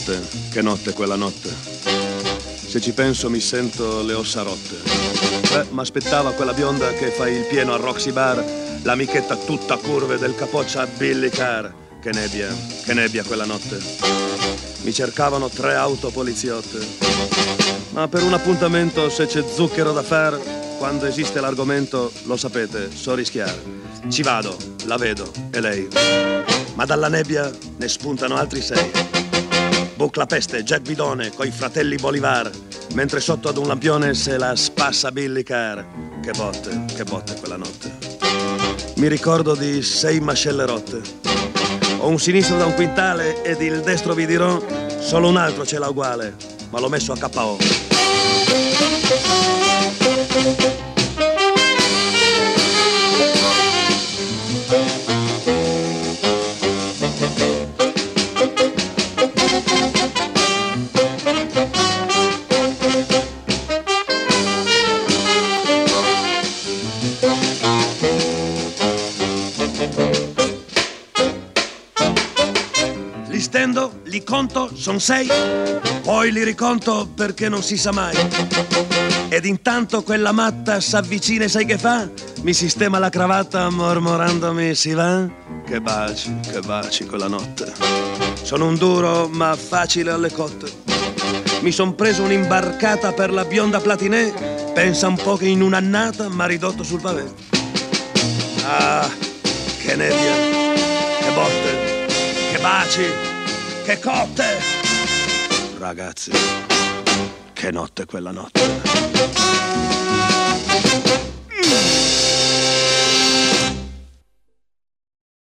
notte quella notte. Se ci penso mi sento le ossa rotte. M'aspettava quella bionda che fa il pieno al Roxy Bar, l'amichetta tutta curve del capoccia a Billy Carr. Che nebbia quella notte. Mi cercavano 3 auto poliziotte. Ma per un appuntamento, se c'è zucchero da far, quando esiste l'argomento, lo sapete, so rischiare. Ci vado, la vedo, e lei. Ma dalla nebbia ne spuntano altri 6. Bucla Peste, Jack Bidone, coi fratelli Bolivar, mentre sotto ad un lampione se la spassa Billy Carr. Che botte quella notte. Mi ricordo di 6 mascelle rotte. Ho un sinistro da un quintale ed il destro vi dirò, solo un altro ce l'ha uguale, ma l'ho messo a KO. Li stendo, li conto, son 6, poi li riconto perché non si sa mai. Ed intanto quella matta s'avvicina e sai che fa? Mi sistema la cravatta mormorandomi si va. Che baci quella notte. Sono un duro ma facile alle cotte. Mi son preso un'imbarcata per la bionda Platinè. Pensa un po' che in un'annata m'ha ridotto sul pavé. Ah, che nebbia, che botte, che baci, che cotte. Ragazzi, che notte quella notte.